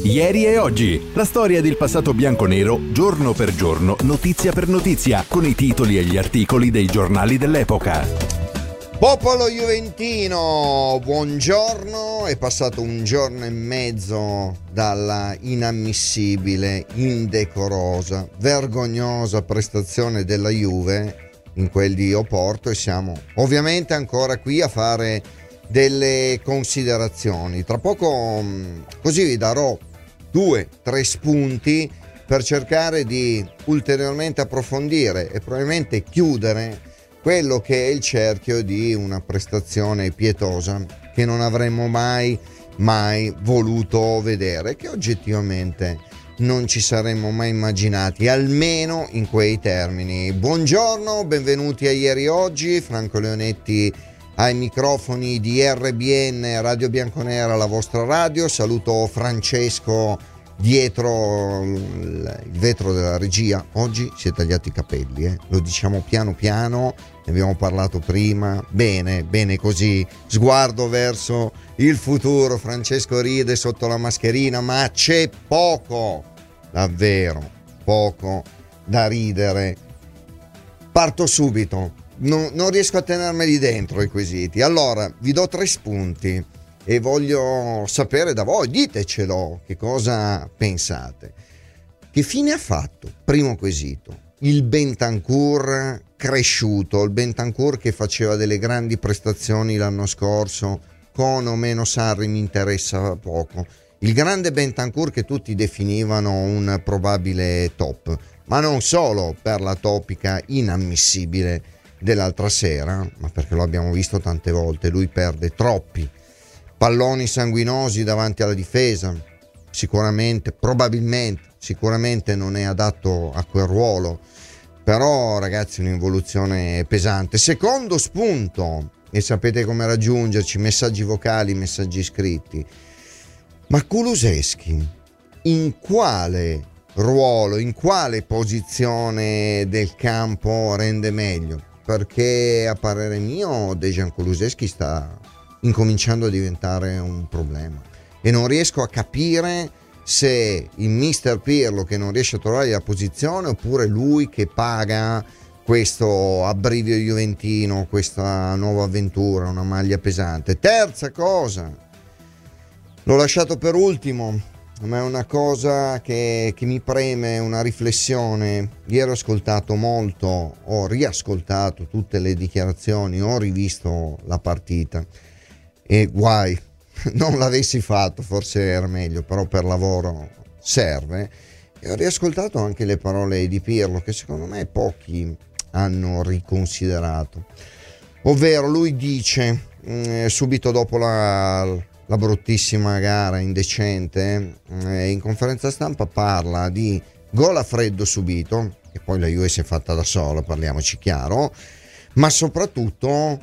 Ieri e oggi, la storia del passato bianconero, giorno per giorno, notizia per notizia, con i titoli e gli articoli dei giornali dell'epoca. Popolo juventino, buongiorno. È passato un giorno e mezzo dalla inammissibile, indecorosa, vergognosa prestazione della Juve in quel di Oporto e siamo ovviamente ancora qui a fare delle considerazioni. Tra poco così vi darò 2-3 spunti per cercare di ulteriormente approfondire e probabilmente chiudere quello che è il cerchio di una prestazione pietosa che non avremmo mai voluto vedere, che oggettivamente non ci saremmo mai immaginati, almeno in quei termini. Buongiorno, benvenuti a Ieri Oggi, Franco Leonetti ai microfoni di RBN Radio Bianconera, la vostra radio. Saluto Francesco dietro il vetro della regia. Oggi si è tagliato i capelli, lo diciamo piano piano, ne abbiamo parlato prima. Bene così, sguardo verso il futuro. Francesco ride sotto la mascherina, ma c'è poco, davvero poco da ridere. Parto subito. Non riesco a tenermeli dentro i quesiti. Allora, vi do 3 spunti e voglio sapere da voi, ditecelo, che cosa pensate. Che fine ha fatto? Primo quesito. Il Bentancur cresciuto, il Bentancur che faceva delle grandi prestazioni l'anno scorso, con o meno Sarri mi interessa poco. Il grande Bentancur che tutti definivano un probabile top, ma non solo per la topica inammissibile dell'altra sera, ma perché lo abbiamo visto tante volte. Lui perde troppi palloni sanguinosi davanti alla difesa, sicuramente non è adatto a quel ruolo, però ragazzi, un'involuzione pesante. Secondo spunto, e sapete come raggiungerci: messaggi vocali, messaggi scritti. Ma Kulusevski in quale ruolo, in quale posizione del campo rende meglio? Perché a parere mio Dejan Kulusevski sta incominciando a diventare un problema e non riesco a capire se il mister Pirlo che non riesce a trovare la posizione, oppure lui che paga questo abbrivio juventino, questa nuova avventura, una maglia pesante. Terza cosa, l'ho lasciato per ultimo, ma è una cosa che mi preme, una riflessione. Ieri ho ascoltato molto, ho riascoltato tutte le dichiarazioni, ho rivisto la partita e guai, non l'avessi fatto, forse era meglio, però per lavoro serve. E ho riascoltato anche le parole di Pirlo, che secondo me pochi hanno riconsiderato, ovvero lui dice subito dopo la bruttissima gara indecente, in conferenza stampa parla di gol a freddo subito, e poi la Juve si è fatta da sola, parliamoci chiaro, ma soprattutto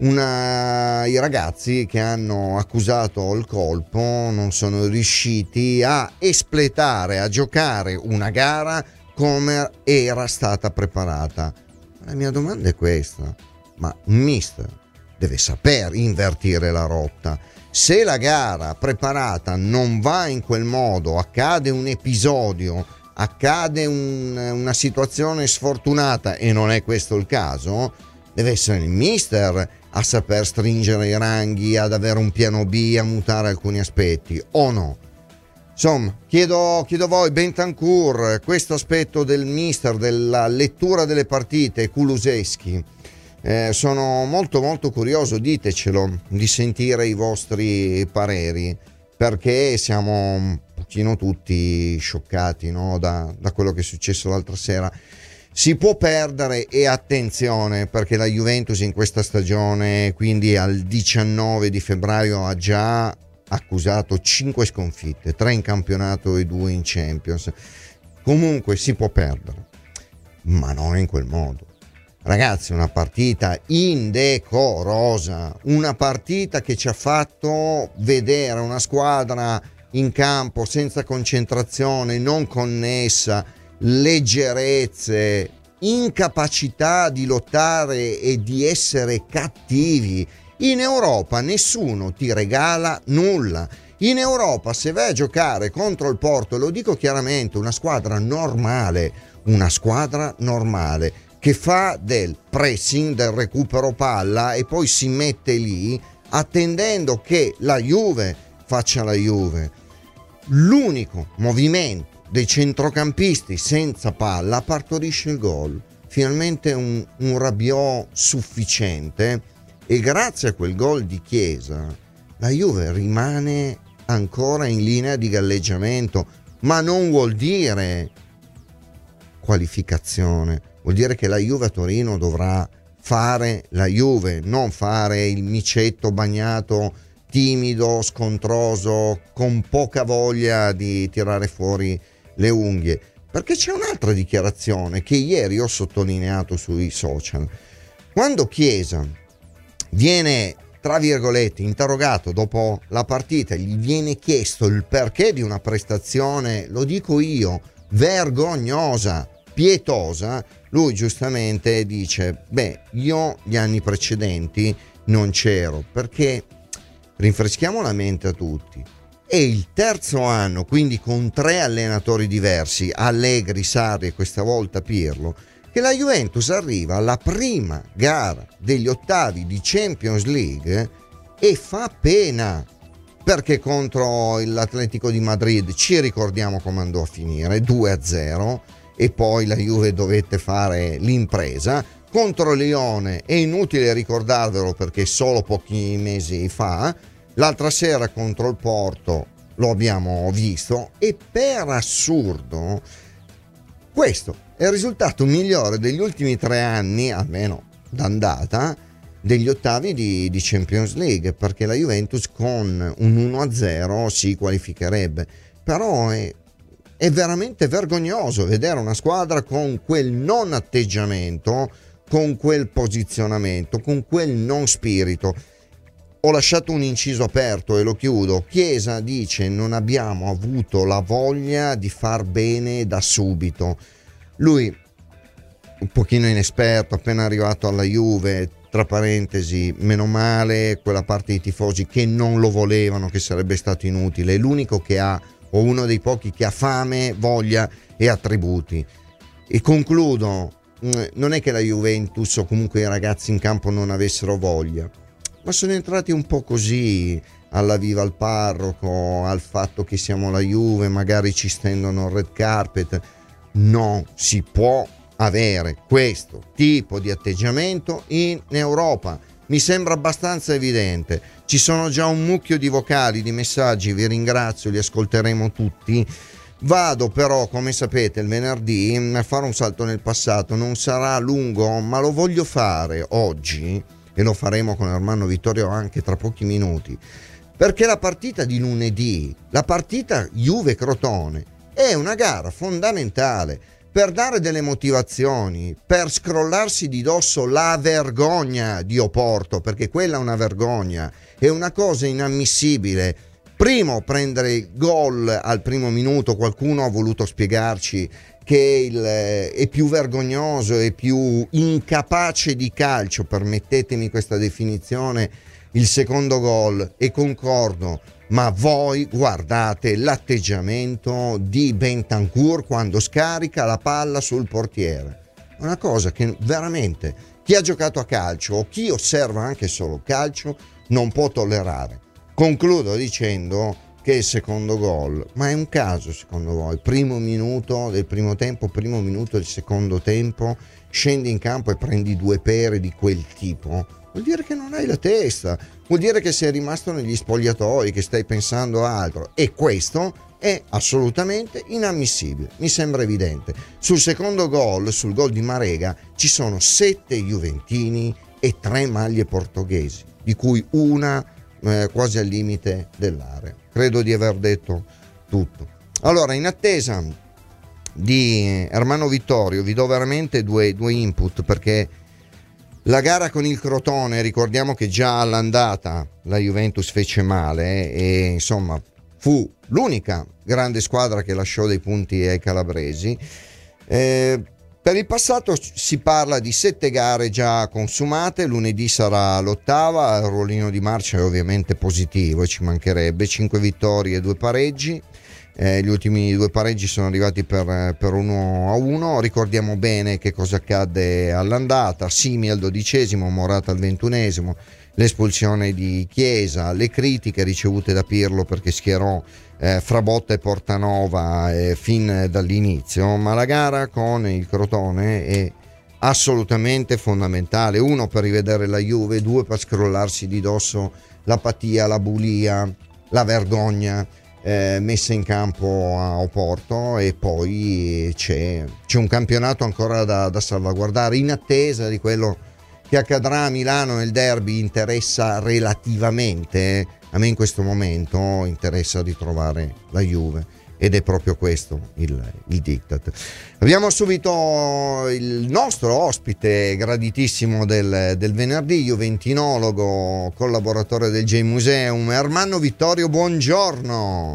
i ragazzi che hanno accusato il colpo non sono riusciti a espletare, a giocare una gara come era stata preparata. La mia domanda è questa: ma un mister deve saper invertire la rotta. Se la gara preparata non va in quel modo, accade un episodio, accade una situazione sfortunata, e non è questo il caso, deve essere il mister a saper stringere i ranghi, ad avere un piano B, a mutare alcuni aspetti, o no? Insomma, chiedo a voi, Bentancur, questo aspetto del mister, della lettura delle partite, Kulusevski. Sono molto curioso, ditecelo, di sentire i vostri pareri, perché siamo un pochino tutti scioccati, no? da quello che è successo l'altra sera. Si può perdere, e attenzione, perché la Juventus in questa stagione, quindi al 19 di febbraio, ha già accusato 5 sconfitte, 3 in campionato e 2 in Champions. Comunque si può perdere, ma non in quel modo. Ragazzi, una partita indecorosa, una partita che ci ha fatto vedere una squadra in campo senza concentrazione, non connessa, leggerezze, incapacità di lottare e di essere cattivi. In Europa nessuno ti regala nulla. In Europa, se vai a giocare contro il Porto, lo dico chiaramente, una squadra normale che fa del pressing, del recupero palla e poi si mette lì attendendo che la Juve faccia la Juve. L'unico movimento dei centrocampisti senza palla partorisce il gol. Finalmente un Rabiot sufficiente, e grazie a quel gol di Chiesa la Juve rimane ancora in linea di galleggiamento, ma non vuol dire qualificazione, vuol dire che la Juve a Torino dovrà fare la Juve, non fare il micetto bagnato, timido, scontroso, con poca voglia di tirare fuori le unghie. Perché c'è un'altra dichiarazione che ieri ho sottolineato sui social. Quando Chiesa viene, tra virgolette, interrogato dopo la partita, gli viene chiesto il perché di una prestazione, lo dico io, vergognosa, pietosa, lui giustamente dice: io gli anni precedenti non c'ero, perché rinfreschiamo la mente a tutti, è il terzo anno, quindi con 3 allenatori diversi, Allegri, Sarri e questa volta Pirlo, che la Juventus arriva alla prima gara degli ottavi di Champions League e fa pena, perché contro l'Atletico di Madrid ci ricordiamo come andò a finire, 2-0, e poi la Juve dovette fare l'impresa. Contro Lione è inutile ricordarvelo perché solo pochi mesi fa. L'altra sera contro il Porto lo abbiamo visto, e per assurdo questo è il risultato migliore degli ultimi 3 anni, almeno d'andata, degli ottavi di Champions League, perché la Juventus con un 1-0 si qualificherebbe. Però è veramente vergognoso vedere una squadra con quel non atteggiamento, con quel posizionamento, con quel non spirito. Ho lasciato un inciso aperto e lo chiudo. Chiesa dice: non abbiamo avuto la voglia di far bene da subito. Lui, un pochino inesperto, appena arrivato alla Juve, tra parentesi, meno male quella parte di tifosi che non lo volevano, che sarebbe stato inutile. È l'unico che ha, o uno dei pochi che ha fame, voglia e attributi. E concludo, non è che la Juventus o comunque i ragazzi in campo non avessero voglia, ma sono entrati un po' così, alla viva al parroco, al fatto che siamo la Juve, magari ci stendono il red carpet. Non si può avere questo tipo di atteggiamento in Europa, mi sembra abbastanza evidente. Ci sono già un mucchio di vocali, di messaggi, vi ringrazio, li ascolteremo tutti. Vado però, come sapete, il venerdì a fare un salto nel passato. Non sarà lungo, ma lo voglio fare oggi, e lo faremo con Ermanno Vittorio anche tra pochi minuti, perché la partita di lunedì, la partita Juve-Crotone, è una gara fondamentale per dare delle motivazioni, per scrollarsi di dosso la vergogna di Oporto, perché quella è una vergogna, è una cosa inammissibile. Primo, prendere il gol al primo minuto, qualcuno ha voluto spiegarci che è più vergognoso e più incapace di calcio, permettetemi questa definizione, il secondo gol, e concordo. Ma voi guardate l'atteggiamento di Bentancur quando scarica la palla sul portiere. Una cosa che veramente chi ha giocato a calcio o chi osserva anche solo calcio non può tollerare. Concludo dicendo che il secondo gol, ma è un caso secondo voi? Primo minuto del primo tempo, primo minuto del secondo tempo, scendi in campo e prendi 2 pere di quel tipo? Vuol dire che non hai la testa, vuol dire che sei rimasto negli spogliatoi, che stai pensando a altro, e questo è assolutamente inammissibile, mi sembra evidente. Sul secondo gol, sul gol di Marega, ci sono 7 juventini e 3 maglie portoghesi, di cui una quasi al limite dell'area. Credo di aver detto tutto. Allora, in attesa di Ermanno Vittorio, vi do veramente due input, perché la gara con il Crotone, ricordiamo che già all'andata la Juventus fece male, e insomma fu l'unica grande squadra che lasciò dei punti ai calabresi. Per il passato si parla di 7 gare già consumate, lunedì sarà l'8ª, il ruolino di marcia è ovviamente positivo, ci mancherebbe, 5 vittorie e 2 pareggi. Gli ultimi 2 pareggi sono arrivati per 1-1. Ricordiamo bene che cosa accadde all'andata: Simi al 12°, Morata al 21°, l'espulsione di Chiesa, le critiche ricevute da Pirlo perché schierò Frabotta e Portanova fin dall'inizio, ma la gara con il Crotone è assolutamente fondamentale: 1 per rivedere la Juve, 2 per scrollarsi di dosso l'apatia, la bulia, la vergogna messa in campo a Oporto, e poi c'è un campionato ancora da salvaguardare, in attesa di quello che accadrà a Milano nel derby. Interessa relativamente, a me in questo momento interessa ritrovare la Juve, ed è proprio questo il diktat. Abbiamo subito il nostro ospite graditissimo del venerdì, juventinologo, collaboratore del J-Museum, Ermanno Vittorio, buongiorno.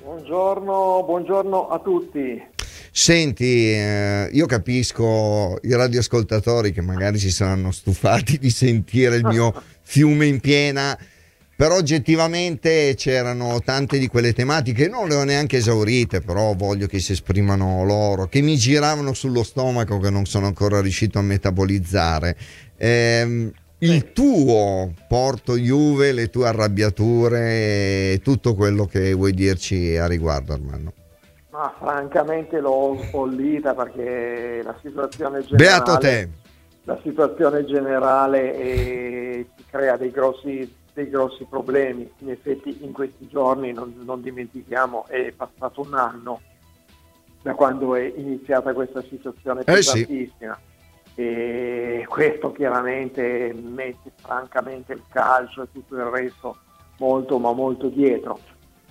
Buongiorno a tutti. Senti, io capisco i radioascoltatori che magari si saranno stufati di sentire il mio fiume in piena, però oggettivamente c'erano tante di quelle tematiche, non le ho neanche esaurite, però voglio che si esprimano loro, che mi giravano sullo stomaco, che non sono ancora riuscito a metabolizzare. Il tuo Porto Juve, le tue arrabbiature e tutto quello che vuoi dirci a riguardo, Armando. Ma francamente l'ho spollita, perché la situazione generale, beato te, la situazione generale ci crea dei grossi problemi. In effetti in questi giorni non dimentichiamo, è passato un anno da quando è iniziata questa situazione pesantissima. Sì. E questo chiaramente mette francamente il calcio e tutto il resto molto ma molto dietro.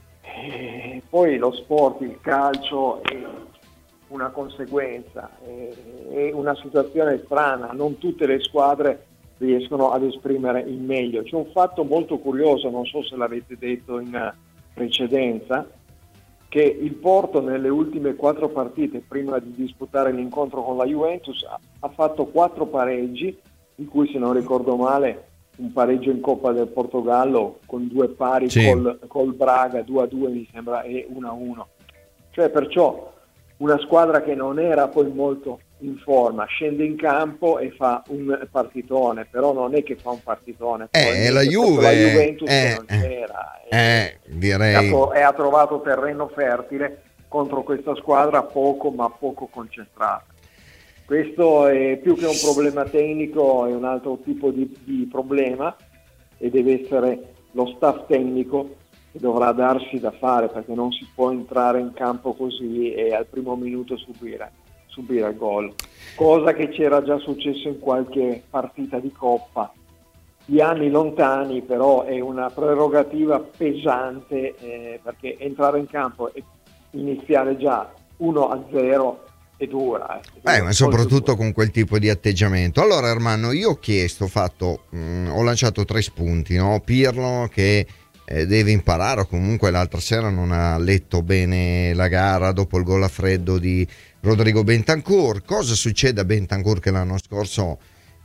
E poi lo sport, il calcio, è una conseguenza, è una situazione strana, non tutte le squadre riescono ad esprimere il meglio. C'è un fatto molto curioso, non so se l'avete detto in precedenza, che il Porto nelle ultime 4 partite prima di disputare l'incontro con la Juventus ha fatto 4 pareggi, di cui, se non ricordo male, un pareggio in Coppa del Portogallo con 2 pari, sì, col Braga 2-2 mi sembra, e 1-1. Cioè, perciò una squadra che non era poi molto in forma scende in campo e fa un partitone, però non è che fa un partitone, la Juve, la Juventus che non c'era, direi, e ha trovato terreno fertile contro questa squadra poco concentrata. Questo è più che un problema tecnico, è un altro tipo di problema, e deve essere lo staff tecnico che dovrà darsi da fare, perché non si può entrare in campo così e al primo minuto subire il gol, cosa che c'era già successo in qualche partita di Coppa di anni lontani, però è una prerogativa pesante, perché entrare in campo e iniziare già 1-0 è dura. Ma soprattutto con quel tipo di atteggiamento. Allora, Ermanno, io ho chiesto, ho lanciato 3 spunti, no? Pirlo che deve imparare, o comunque l'altra sera non ha letto bene la gara dopo il gol a freddo di Rodrigo Bentancur. Cosa succede a Bentancur, che l'anno scorso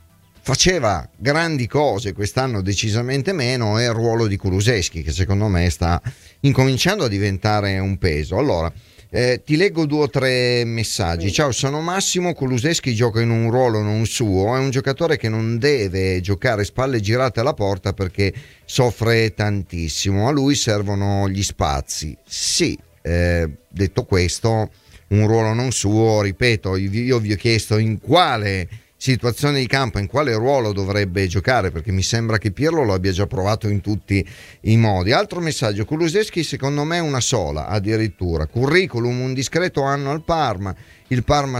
faceva grandi cose, quest'anno decisamente meno? È il ruolo di Kulusevski, che secondo me sta incominciando a diventare un peso. Allora, ti leggo 2 o 3 messaggi. Ciao, sono Massimo. Kulusevski gioca in un ruolo non suo, è un giocatore che non deve giocare spalle girate alla porta perché soffre tantissimo, a lui servono gli spazi. Sì, detto questo, un ruolo non suo, ripeto, io vi ho chiesto in quale situazione di campo, in quale ruolo dovrebbe giocare, perché mi sembra che Pirlo lo abbia già provato in tutti i modi. Altro messaggio: Kulusevski secondo me una sola, addirittura. Curriculum, un discreto anno al Parma, il Parma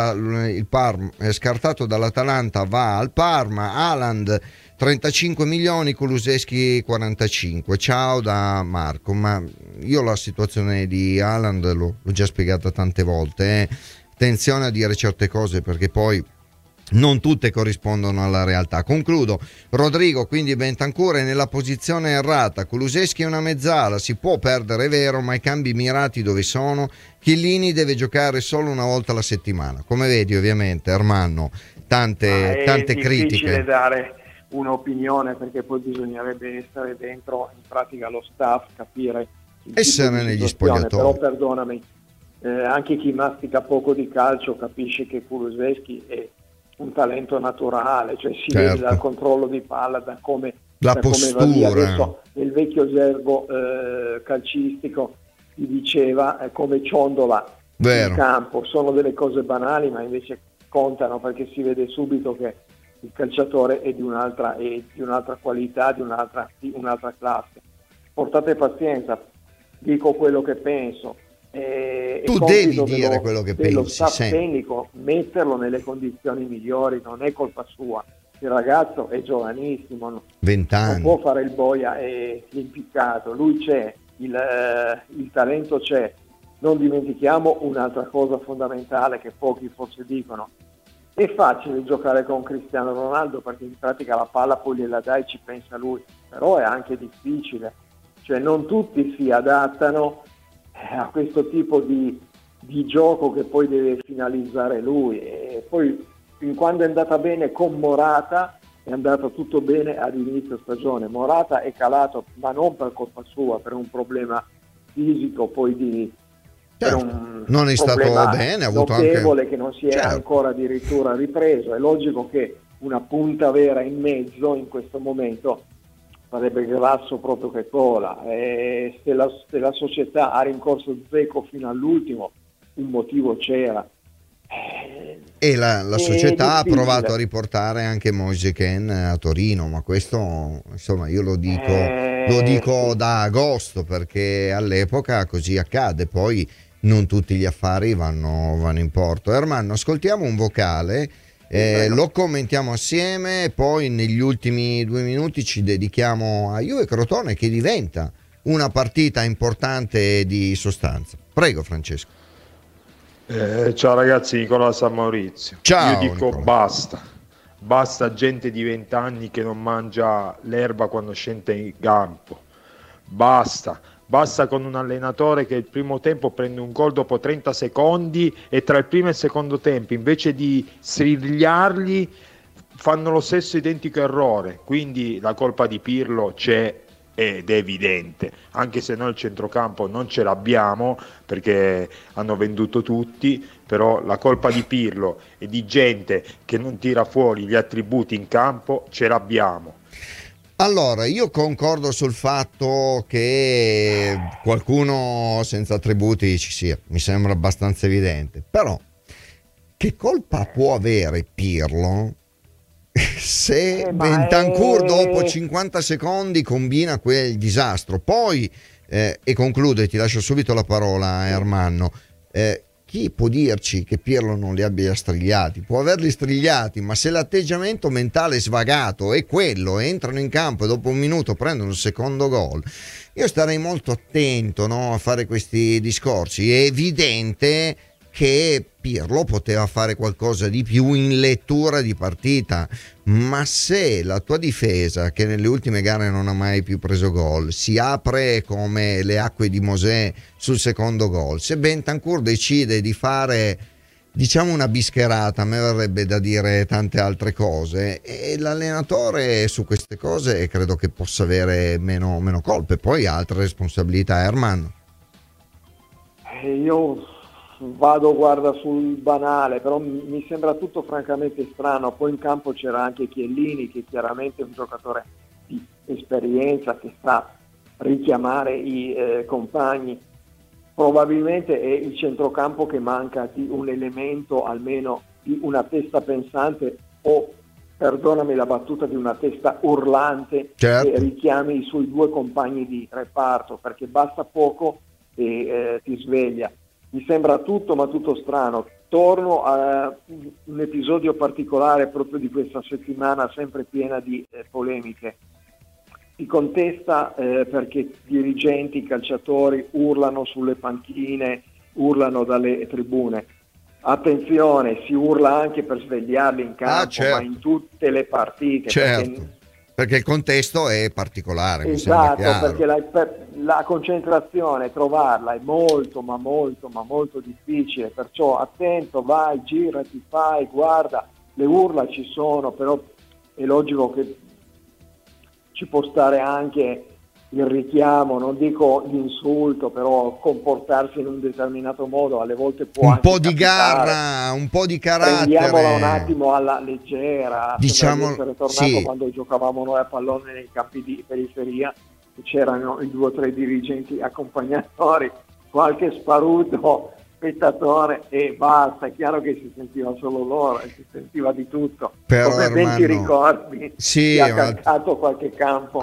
scartato dall'Atalanta va al Parma, Haaland 35 milioni, Kulusevski 45. Ciao da Marco. Ma io la situazione di Haaland l'ho già spiegata tante volte, attenzione a dire certe cose, perché poi non tutte corrispondono alla realtà. Concludo. Rodrigo, quindi Bentancur è nella posizione errata, Kulusevski è una mezzala, si può perdere, è vero, ma i cambi mirati dove sono? Chiellini deve giocare solo una volta alla settimana. Come vedi, ovviamente, Ermanno, tante critiche. È difficile dare un'opinione, perché poi bisognerebbe essere dentro in pratica lo staff, capire essere negli spogliatoi. Però perdonami, anche chi mastica poco di calcio capisce che Kulusevski è un talento naturale, cioè si vede dal controllo di palla, da come postura. Va via. Adesso nel vecchio gergo calcistico si diceva come ciondola in campo. Sono delle cose banali, ma invece contano, perché si vede subito che il calciatore è di un'altra qualità, di un'altra classe. Portate pazienza, dico quello che penso. Tu devi dire quello che pensi. Lo staff tecnico, metterlo nelle condizioni migliori, non è colpa sua. Il ragazzo è giovanissimo, 20 anni, non può fare il boia e l'impiccato. Lui c'è, il talento c'è. Non dimentichiamo un'altra cosa fondamentale che pochi forse dicono: è facile giocare con Cristiano Ronaldo, perché in pratica la palla poi gliela dai, ci pensa lui, però è anche difficile, cioè non tutti si adattano a questo tipo di gioco che poi deve finalizzare lui. E poi, fin quando è andata bene con Morata, è andato tutto bene ad inizio stagione. Morata è calato, ma non per colpa sua, per un problema fisico, poi non è stato bene, ha avuto notevole anche... che non si è ancora addirittura ripreso. È logico che una punta vera in mezzo in questo momento sarebbe grasso proprio che cola, e se la società ha rincorso Dzeko fino all'ultimo, un motivo c'era. E la società ha provato a riportare anche Moise Kean a Torino, ma questo insomma io lo dico da agosto, perché all'epoca così accade, poi non tutti gli affari vanno in porto. Ermanno, ascoltiamo un vocale, lo commentiamo assieme, poi negli ultimi 2 minuti ci dedichiamo a Juve Crotone, che diventa una partita importante di sostanza. Prego Francesco. Ciao ragazzi, Nicola San Maurizio. Ciao, io dico Nicola. basta gente di 20 anni che non mangia l'erba quando scende in campo, basta con un allenatore che il primo tempo prende un gol dopo 30 secondi e tra il primo e il secondo tempo, invece di strigliarli, fanno lo stesso identico errore. Quindi la colpa di Pirlo c'è ed è evidente, anche se noi il centrocampo non ce l'abbiamo perché hanno venduto tutti, però la colpa di Pirlo e di gente che non tira fuori gli attributi in campo ce l'abbiamo. Allora, io concordo sul fatto che qualcuno senza attributi ci sia, mi sembra abbastanza evidente, però che colpa può avere Pirlo se Bentancur dopo 50 secondi combina quel disastro? Poi, e concludo e ti lascio subito la parola, Ermanno, chi può dirci che Pirlo non li abbia strigliati? Può averli strigliati, ma se l'atteggiamento mentale svagato è quello, entrano in campo e dopo un minuto prendono il secondo gol, io starei molto attento, no, a fare questi discorsi. È evidente che Pirlo poteva fare qualcosa di più in lettura di partita, ma se la tua difesa, che nelle ultime gare non ha mai più preso gol, si apre come le acque di Mosè sul secondo gol, se Bentancur decide di fare, diciamo, una bischerata, a me verrebbe da dire tante altre cose, e l'allenatore su queste cose credo che possa avere meno colpe, poi altre responsabilità. Ermanno. Io guarda, sul banale, però mi sembra tutto francamente strano. Poi in campo c'era anche Chiellini, che chiaramente è un giocatore di esperienza, che sa richiamare i compagni. Probabilmente è il centrocampo che manca di un elemento, almeno di una testa pensante, o, perdonami la battuta, di una testa urlante, certo, che richiami i suoi 2 compagni di reparto, perché basta poco e ti sveglia. Mi sembra tutto, ma tutto strano. Torno a un episodio particolare proprio di questa settimana, sempre piena di polemiche. Si contesta perché dirigenti, calciatori urlano sulle panchine, urlano dalle tribune. attenzione, si urla anche per svegliarli in campo, certo. ma in tutte le partite. Certo, perché il contesto è particolare. Esatto, perché la concentrazione, trovarla è molto, ma molto difficile, perciò attento, vai, girati, fai, guarda, le urla ci sono, però è logico che ci può stare anche il richiamo, non dico l'insulto, però comportarsi in un determinato modo alle volte può un anche po' di capitare. garra, un po' di carattere. Prendiamola un attimo alla leggera, diciamo, sembra di essere tornato sì. quando giocavamo noi a pallone nei campi di periferia, c'erano i 2 o 3 dirigenti accompagnatori, qualche sparuto spettatore e basta. È chiaro che si sentiva solo loro e si sentiva di tutto. Però, come ben ti ricordi, sì, ha calcato qualche campo.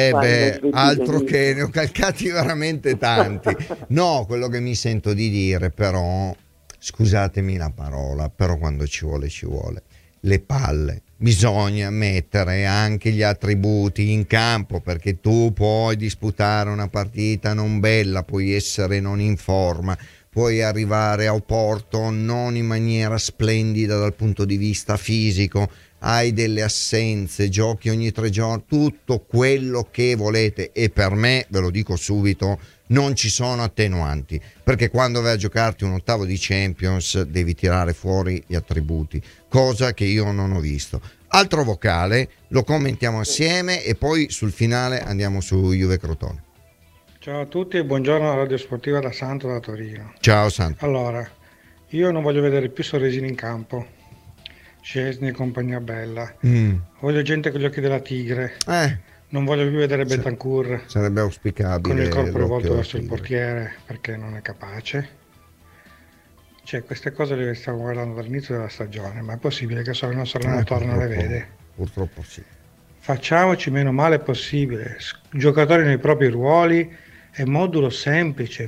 Altro che ne ho calcati veramente tanti. No, quello che mi sento di dire, però, scusatemi la parola, però quando ci vuole le palle. Bisogna mettere anche gli attributi in campo, perché tu puoi disputare una partita non bella, puoi essere non in forma, puoi arrivare a Oporto non in maniera splendida dal punto di vista fisico, hai delle assenze, giochi ogni 3 giorni, tutto quello che volete, e per me, ve lo dico subito, non ci sono attenuanti, perché quando vai a giocarti un ottavo di Champions devi tirare fuori gli attributi, cosa che io non ho visto. Altro vocale, lo commentiamo assieme e poi sul finale andiamo su Juve Crotone. Ciao a tutti e buongiorno alla Radio Sportiva da Santo, da Torino. Ciao Santo. Allora, io non voglio vedere più Sorresini in campo, Szczęsny e compagnia bella. Voglio gente con gli occhi della tigre. Non voglio più vedere Bentancur. Sarebbe auspicabile. Con il corpo rivolto verso il portiere, perché non è capace. Cioè, queste cose le stiamo guardando dall'inizio della stagione, ma è possibile che solo il nostro allenatore non le vede? Purtroppo sì. Facciamoci meno male possibile. Giocatori nei propri ruoli e modulo semplice.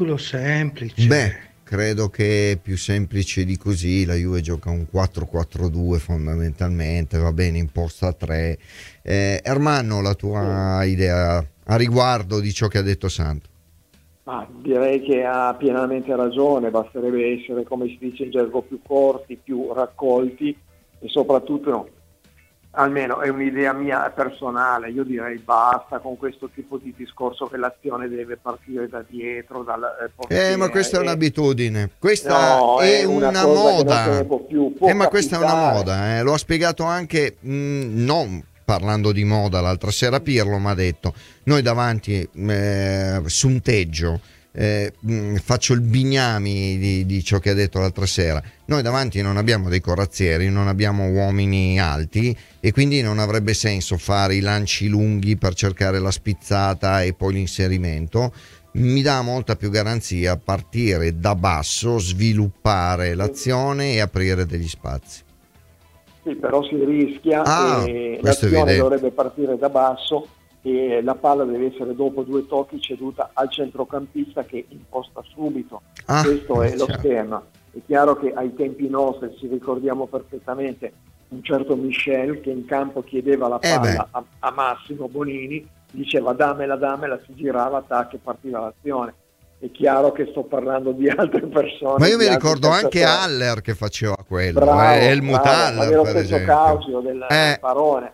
Beh, credo che più semplice di così. La Juve gioca un 4-4-2 fondamentalmente, va bene, imposta a 3. Ermanno, la tua idea a riguardo di ciò che ha detto Santo? Direi che ha pienamente ragione, basterebbe essere, come si dice in gergo, più corti, più raccolti e soprattutto, almeno è un'idea mia personale, io direi basta con questo tipo di discorso che l'azione deve partire da dietro, dal portiere. Ma questa è un'abitudine, questa è una moda, ma questa è una moda, lo ha spiegato anche, non parlando di moda, l'altra sera Pirlo mi ha detto, noi davanti su un teggio, faccio il bignami di ciò che ha detto l'altra sera, noi davanti non abbiamo dei corazzieri, non abbiamo uomini alti e quindi non avrebbe senso fare i lanci lunghi per cercare la spizzata e poi l'inserimento. Mi dà molta più garanzia partire da basso, sviluppare l'azione e aprire degli spazi. Sì, però si rischia e l'azione dovrebbe partire da basso e la palla deve essere dopo 2 tocchi ceduta al centrocampista che imposta subito. Questo è lo schema. È chiaro che ai tempi nostri, ci ricordiamo perfettamente, un certo Michel che in campo chiedeva la palla a Massimo Bonini, diceva dammela, si girava, tac, e partiva l'azione. È chiaro che sto parlando di altre persone. Ma io mi ricordo anche Haller che faceva quello, Helmut Haller, ma nello stesso Causio del Parone.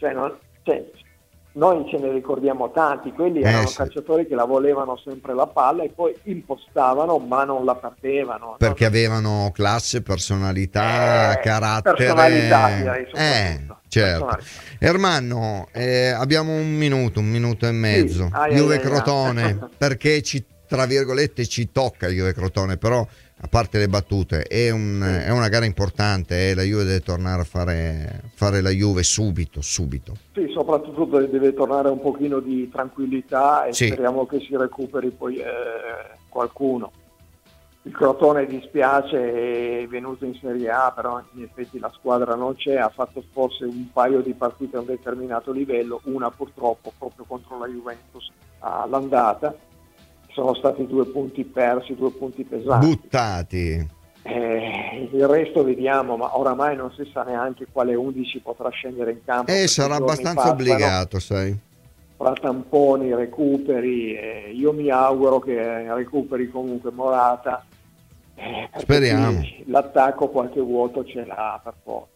Noi ce ne ricordiamo tanti, quelli erano calciatori che la volevano sempre la palla e poi impostavano ma non la perdevano. Perché avevano classe, personalità, carattere. Personalità, direi, soprattutto. Certo. Ermanno, abbiamo un minuto e mezzo. Juve Crotone, perché tra virgolette ci tocca Juve Crotone, però a parte le battute è una gara importante, la Juve deve tornare a fare la Juve subito. Sì, soprattutto deve tornare un pochino di tranquillità e speriamo che si recuperi poi qualcuno. Il Crotone dispiace, è venuto in Serie A, però in effetti la squadra non c'è, ha fatto forse un paio di partite a un determinato livello, una purtroppo proprio contro la Juventus all'andata. Sono stati 2 punti persi, 2 punti pesanti. Buttati. Il resto vediamo, ma oramai non si sa neanche quale 11 potrà scendere in campo. Sarà abbastanza obbligato, sai. Fra tamponi, recuperi, io mi auguro che recuperi comunque Morata Speriamo. L'attacco qualche vuoto ce l'ha per forza.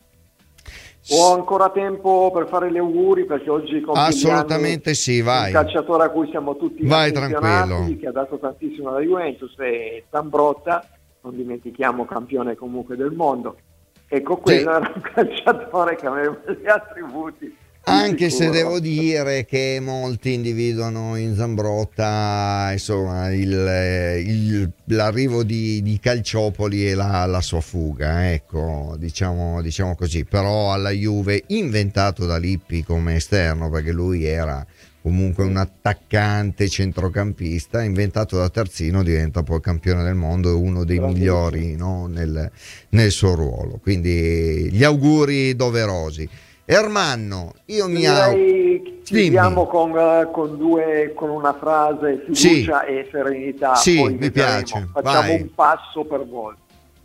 Ho ancora tempo per fare gli auguri, perché oggi assolutamente sì, vai. Un calciatore a cui siamo tutti affezionati, che ha dato tantissimo alla Juventus, è Zambrotta, non dimentichiamo, campione comunque del mondo. Ecco, quello era un calciatore che aveva gli attributi. Anche se devo dire che molti individuano in Zambrotta, insomma, l'arrivo di Calciopoli e la sua fuga, ecco, diciamo così. Però alla Juve, inventato da Lippi come esterno, perché lui era comunque un attaccante centrocampista, inventato da terzino, diventa poi campione del mondo e uno dei migliori, no, nel suo ruolo. Quindi gli auguri doverosi. Ermanno, io mi chiudiamo con una frase: fiducia e serenità. Sì, poi mi piace. Facciamo un passo per volta.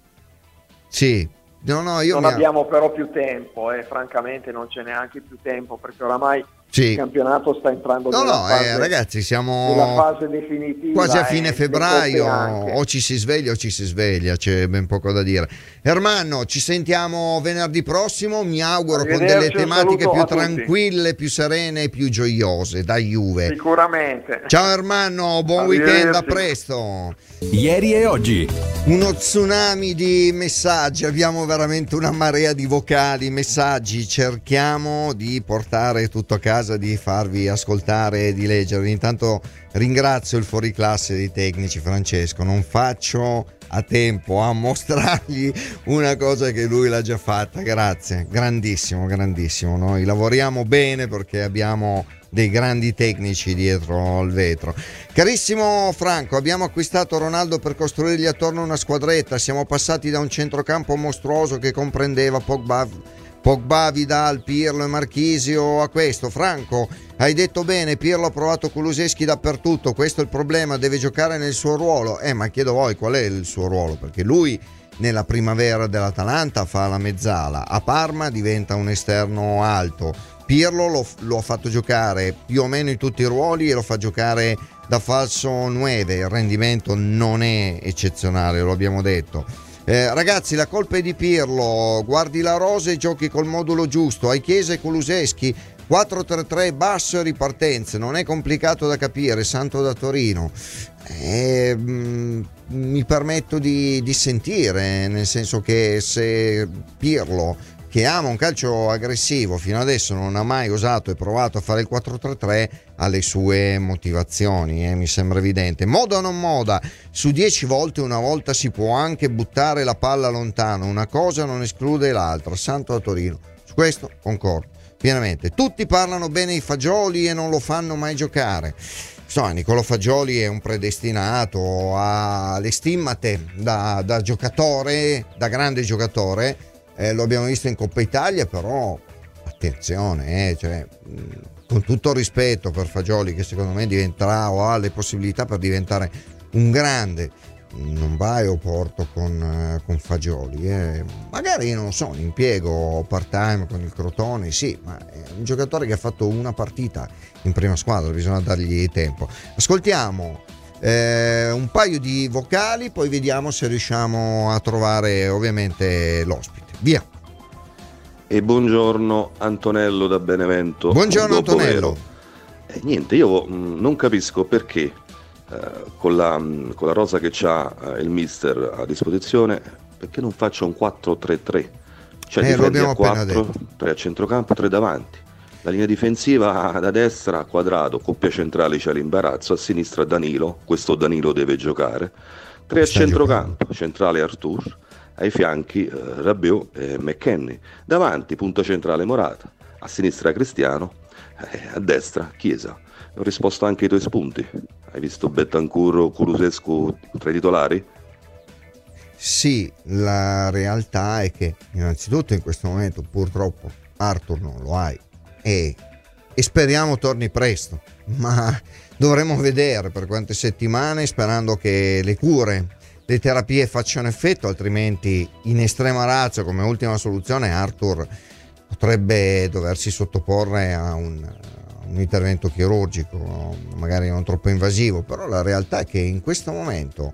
Sì, io non abbiamo però più tempo, francamente non c'è neanche più tempo, perché oramai il campionato sta entrando nella fase, ragazzi, siamo nella fase definitiva, quasi a fine febbraio, o ci si sveglia, c'è ben poco da dire. Ermanno, ci sentiamo venerdì prossimo, mi auguro con delle tematiche più tranquille, più serene e più gioiose da Juve. Sicuramente. Ciao Ermanno, buon weekend, a presto. Ieri e oggi. Uno tsunami di messaggi, abbiamo veramente una marea di vocali, messaggi, cerchiamo di portare tutto a casa, di farvi ascoltare e di leggervi. Intanto ringrazio il fuoriclasse dei tecnici, Francesco, non faccio a tempo a mostrargli una cosa che lui l'ha già fatta, grazie, grandissimo, noi lavoriamo bene perché abbiamo dei grandi tecnici dietro al vetro. Carissimo Franco, abbiamo acquistato Ronaldo per costruirgli attorno una squadretta, siamo passati da un centrocampo mostruoso che comprendeva Pogba, Vidal, Pirlo e Marchisio a questo. Franco, hai detto bene, Pirlo ha provato Kulusevski dappertutto, questo è il problema, deve giocare nel suo ruolo. Ma chiedo voi qual è il suo ruolo, perché lui nella primavera dell'Atalanta fa la mezzala, a Parma diventa un esterno alto, Pirlo lo ha fatto giocare più o meno in tutti i ruoli e lo fa giocare da falso 9, il rendimento non è eccezionale, lo abbiamo detto. Ragazzi, la colpa è di Pirlo, guardi la rosa e giochi col modulo giusto, hai Chiesa e Kulusevski, 4-3-3 basso e ripartenze, non è complicato da capire, santo da Torino. Mi permetto di sentire, nel senso che se Pirlo, che ama un calcio aggressivo, fino adesso non ha mai osato e provato a fare il 4-3-3, ha le sue motivazioni, mi sembra evidente. Moda o non moda, su 10 volte una volta si può anche buttare la palla lontano, una cosa non esclude l'altra, santo a Torino, su questo concordo pienamente. Tutti parlano bene di Fagioli e non lo fanno mai giocare. Nicolò Fagioli è un predestinato alle stimmate da giocatore, da grande giocatore. Lo abbiamo visto in Coppa Italia, però attenzione, con tutto il rispetto per Fagioli, che secondo me diventerà o ha le possibilità per diventare un grande, non vai a Oporto con Fagioli, magari non so, un impiego part time con il Crotone, sì, ma è un giocatore che ha fatto una partita in prima squadra, bisogna dargli tempo. Ascoltiamo un paio di vocali, poi vediamo se riusciamo a trovare ovviamente l'ospite. Via. E buongiorno Antonello da Benevento. Buongiorno Antonello. Niente, io non capisco perché con la rosa che c'ha il mister a disposizione, perché non faccia un 4-3-3, cioè difendi a 4, 3 a centrocampo, 3 davanti. La linea difensiva da destra Quadrado, coppia centrale c'è l'imbarazzo, a sinistra Danilo, questo Danilo deve giocare, 3 a centrocampo, centrale Artur, ai fianchi Rabiot e McKennie, davanti punta centrale Morata, a sinistra Cristiano, a destra Chiesa. Ho risposto anche ai tuoi spunti. Hai visto Bentancur, Kulusevski tra i titolari? Sì, la realtà è che innanzitutto in questo momento purtroppo Arthur non lo hai e speriamo torni presto, ma dovremo vedere per quante settimane, sperando che le cure, le terapie facciano effetto, altrimenti in estrema ratio come ultima soluzione Arthur potrebbe doversi sottoporre a un intervento chirurgico, magari non troppo invasivo, però la realtà è che in questo momento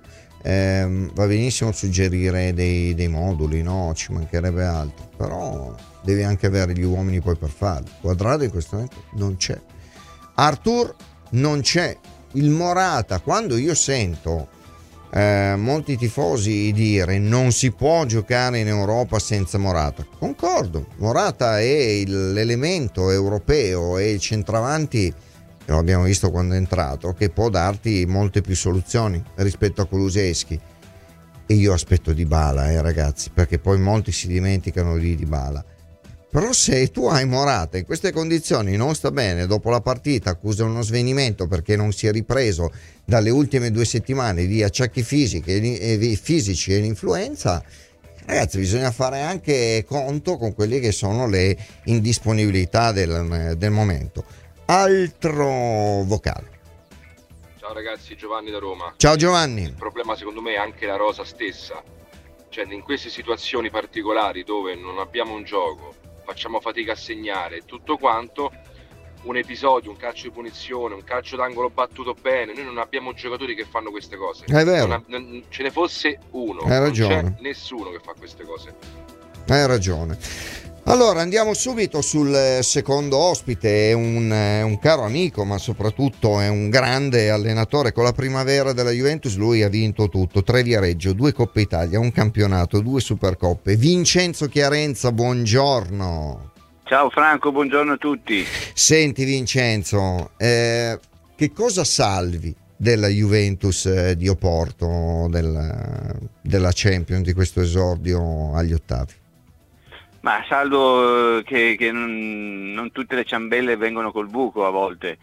Va benissimo suggerire dei moduli, no? Ci mancherebbe altro, però devi anche avere gli uomini poi per farlo. Quadrado in questo momento non c'è, Arthur non c'è, il Morata, quando io sento molti tifosi dire non si può giocare in Europa senza Morata, concordo, Morata è l'elemento europeo e il centravanti, lo abbiamo visto quando è entrato, che può darti molte più soluzioni rispetto a Kulusevski. E io aspetto Dybala, ragazzi, perché poi molti si dimenticano di Dybala. Però se tu hai Morata in queste condizioni, non sta bene, dopo la partita accusa uno svenimento perché non si è ripreso dalle ultime 2 settimane di acciacchi fisici e l'influenza, ragazzi, bisogna fare anche conto con quelle che sono le indisponibilità del momento. Altro vocale. Ciao ragazzi, Giovanni da Roma. Ciao Giovanni. Il problema secondo me è anche la rosa stessa, cioè in queste situazioni particolari dove non abbiamo un gioco, facciamo fatica a segnare tutto quanto, un episodio, un calcio di punizione, un calcio d'angolo battuto bene, noi non abbiamo giocatori che fanno queste cose. È vero. Ce ne fosse uno, hai ragione. Non c'è nessuno che fa queste cose. Hai ragione. Allora andiamo subito sul secondo ospite, è un caro amico, ma soprattutto è un grande allenatore. Con la primavera della Juventus lui ha vinto tutto: 3 Viareggio, 2 Coppa Italia, un campionato, 2 Supercoppe. Vincenzo Chiarenza, buongiorno. Ciao Franco, buongiorno a tutti. Senti Vincenzo, che cosa salvi della Juventus di Oporto, della Champions, di questo esordio agli ottavi? Ma salvo che non tutte le ciambelle vengono col buco a volte,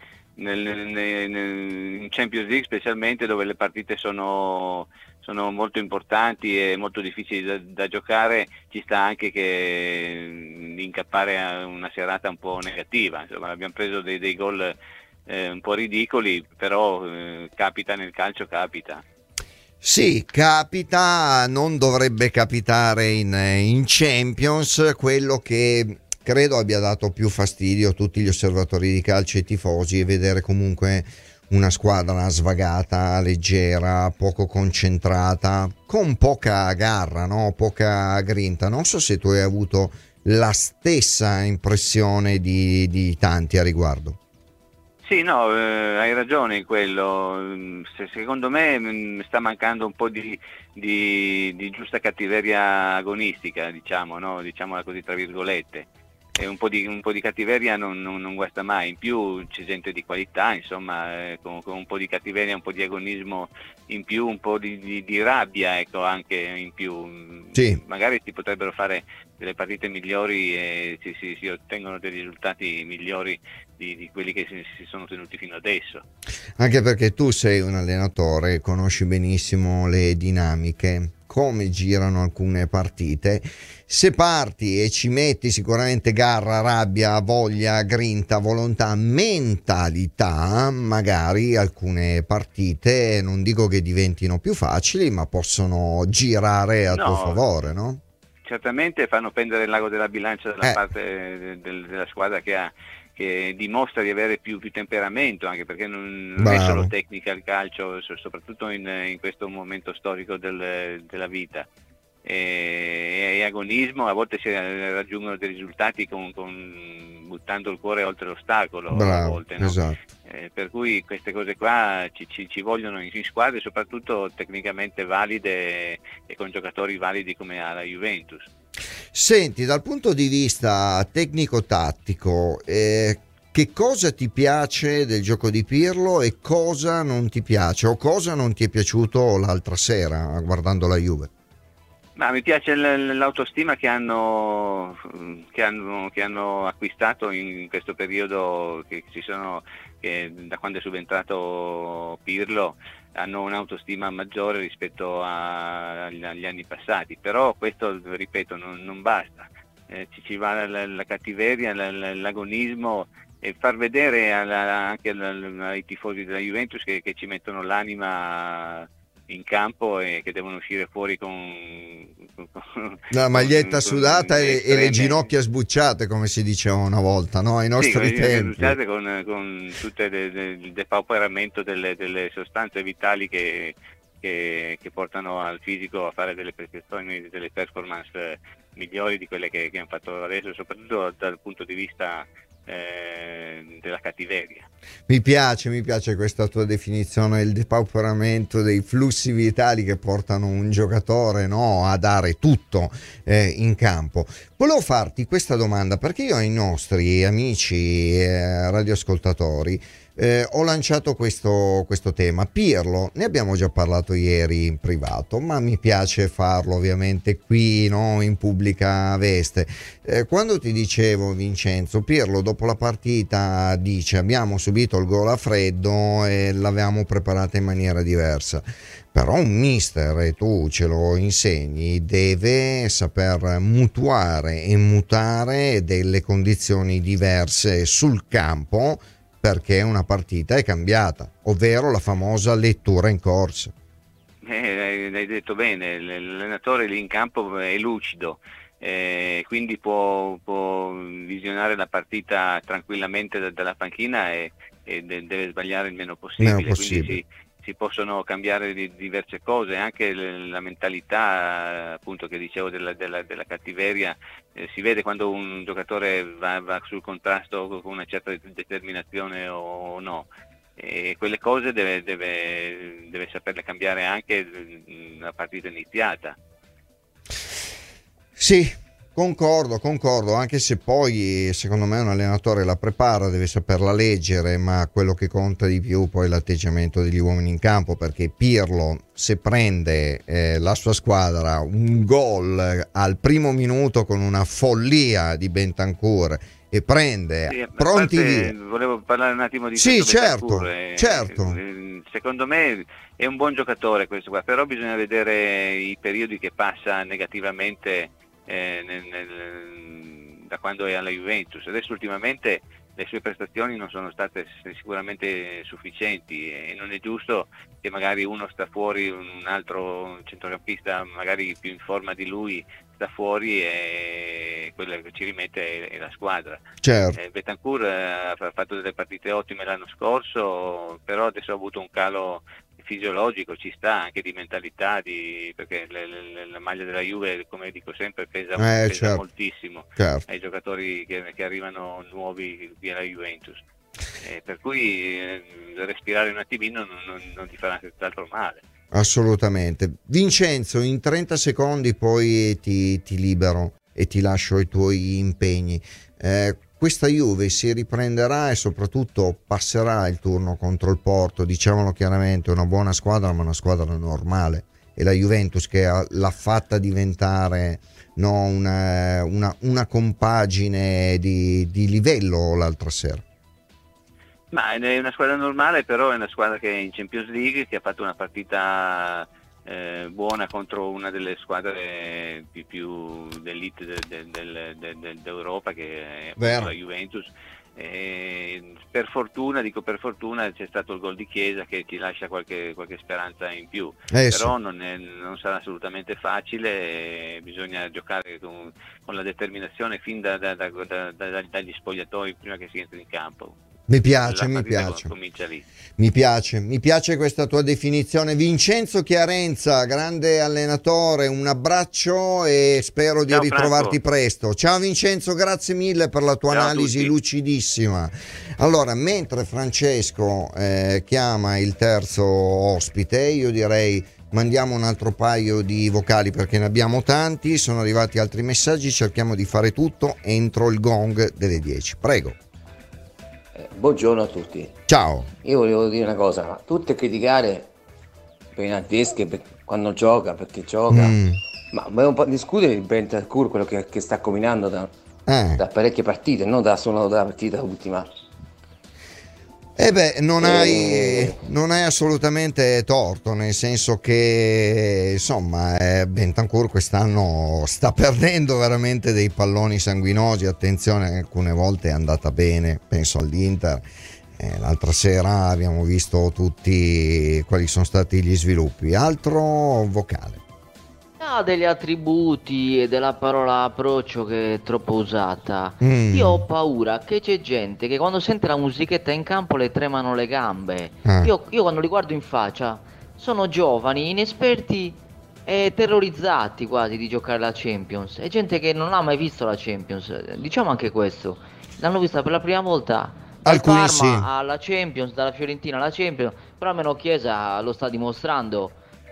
in Champions League specialmente, dove le partite sono molto importanti e molto difficili da giocare, ci sta anche che incappare a una serata un po' negativa. Insomma, abbiamo preso dei gol un po' ridicoli, però capita nel calcio, capita. Sì, capita, non dovrebbe capitare in Champions. Quello che credo abbia dato più fastidio a tutti gli osservatori di calcio e tifosi è vedere comunque una squadra svagata, leggera, poco concentrata, con poca garra, no? Poca grinta. Non so se tu hai avuto la stessa impressione di tanti a riguardo. Sì, no, hai ragione in quello. Secondo me sta mancando un po' di giusta cattiveria agonistica, diciamo, no? Diciamola così tra virgolette. E un po' di cattiveria non guasta mai. In più c'è gente di qualità, insomma, con un po' di cattiveria, un po' di agonismo in più, un po' di rabbia, ecco, anche in più. Sì. Magari si potrebbero fare delle partite migliori e si ottengono dei risultati migliori di quelli che si sono tenuti fino adesso. Anche perché tu sei un allenatore, conosci benissimo le dinamiche, come girano alcune partite. Se parti e ci metti sicuramente garra, rabbia, voglia, grinta, volontà, mentalità, magari alcune partite non dico che diventino più facili, ma possono girare a tuo favore, no? Certamente fanno pendere il lago della bilancia dalla parte della squadra che dimostra di avere più temperamento, anche perché non è solo tecnica il calcio, soprattutto in questo momento storico della vita. E agonismo, a volte si raggiungono dei risultati buttando il cuore oltre l'ostacolo. Bravo, a volte, no? Esatto. Per cui queste cose qua ci vogliono in squadre soprattutto tecnicamente valide e con giocatori validi come ha la Juventus. Senti, dal punto di vista tecnico-tattico, che cosa ti piace del gioco di Pirlo e cosa non ti piace, o cosa non ti è piaciuto l'altra sera guardando la Juve? Ma mi piace l'autostima che hanno acquistato in questo periodo, che da quando è subentrato Pirlo hanno un'autostima maggiore rispetto agli anni passati, però questo, ripeto, non basta. Ci va la cattiveria, l'agonismo, e far vedere anche ai tifosi della Juventus che ci mettono l'anima in campo e che devono uscire fuori con la maglietta sudata e le ginocchia sbucciate, come si diceva una volta, no? Ai nostri tempi, con tutto il depauperamento delle sostanze vitali che che portano al fisico a fare delle prestazioni, delle performance migliori di quelle che hanno fatto adesso, soprattutto dal punto di vista della cattiveria. Mi piace questa tua definizione, il depauperamento dei flussi vitali che portano un giocatore, no, a dare tutto in campo. Volevo farti questa domanda perché io ai nostri amici radioascoltatori ho lanciato questo tema. Pirlo, ne abbiamo già parlato ieri in privato, ma mi piace farlo ovviamente qui, no, in pubblica veste. Quando ti dicevo, Vincenzo, Pirlo dopo la partita dice: abbiamo subito il gol a freddo e l'avevamo preparata in maniera diversa. Però un mister, e tu ce lo insegni, deve saper mutuare e mutare delle condizioni diverse sul campo, perché una partita è cambiata, ovvero la famosa lettura in corsa. Hai detto bene, l'allenatore lì in campo è lucido, quindi può visionare la partita tranquillamente dalla panchina e deve sbagliare il meno possibile. Quindi si possono cambiare diverse cose, anche la mentalità, appunto, che dicevo della cattiveria. Si vede quando un giocatore va sul contrasto con una certa determinazione o no, e quelle cose deve saperle cambiare anche la partita iniziata. Sì, concordo, anche se poi secondo me un allenatore la prepara, deve saperla leggere, ma quello che conta di più poi è l'atteggiamento degli uomini in campo, perché Pirlo, se prende la sua squadra un gol al primo minuto con una follia di Bentancur e prende pronti via. Volevo parlare un attimo di certo. Secondo me è un buon giocatore questo qua, però bisogna vedere i periodi che passa negativamente da quando è alla Juventus. Adesso ultimamente le sue prestazioni non sono state sicuramente sufficienti e non è giusto che magari uno sta fuori, un altro centrocampista magari più in forma di lui sta fuori, e quello che ci rimette è la squadra. Certo. Bentancur ha fatto delle partite ottime l'anno scorso, però adesso ha avuto un calo fisiologico, ci sta, anche di mentalità, perché la maglia della Juve, come dico sempre, pesa certo, moltissimo, certo, ai giocatori che arrivano nuovi qui alla Juventus, per cui respirare un attimino non ti farà senz'altro male. Assolutamente. Vincenzo, in 30 secondi poi ti libero e ti lascio i tuoi impegni. Questa Juve si riprenderà e soprattutto passerà il turno contro il Porto, diciamolo chiaramente, una buona squadra, ma una squadra normale, e la Juventus che l'ha fatta diventare una compagine di livello l'altra sera. Ma è una squadra normale, però è una squadra che è in Champions League, che ha fatto una partita buona contro una delle squadre più d'elite d'Europa, che è la Juventus. Per fortuna c'è stato il gol di Chiesa che ti lascia qualche speranza in più, però non sarà assolutamente facile, bisogna giocare con la determinazione fin dagli spogliatoi prima che si entri in campo. Mi piace questa tua definizione. Vincenzo Chiarenza, grande allenatore, un abbraccio e spero di ritrovarti presto. Ciao Vincenzo, grazie mille per la tua analisi lucidissima. Allora, mentre Francesco chiama il terzo ospite, io direi mandiamo un altro paio di vocali perché ne abbiamo tanti, sono arrivati altri messaggi, cerchiamo di fare tutto entro il gong delle 10. Prego. Buongiorno a tutti. Ciao. Io volevo dire una cosa, tutte criticare Bernardeschi quando gioca, perché gioca, ma volevo un po' discutere di Bentancur, quello che sta combinando da parecchie partite, non solo dalla partita ultima. Non hai assolutamente torto, nel senso che insomma Bentancur quest'anno sta perdendo veramente dei palloni sanguinosi. Attenzione, alcune volte è andata bene, penso all'Inter, l'altra sera abbiamo visto tutti quali sono stati gli sviluppi. Altro vocale. Degli attributi e della parola approccio che è troppo usata. Io ho paura che c'è gente che quando sente la musichetta in campo le tremano le gambe. Io quando li guardo in faccia sono giovani, inesperti e terrorizzati quasi di giocare la Champions. È gente che non ha mai visto la Champions, diciamo anche questo. L'hanno vista per la prima volta dal Parma sì, alla Champions, dalla Fiorentina alla Champions, però almeno Chiesa lo sta dimostrando.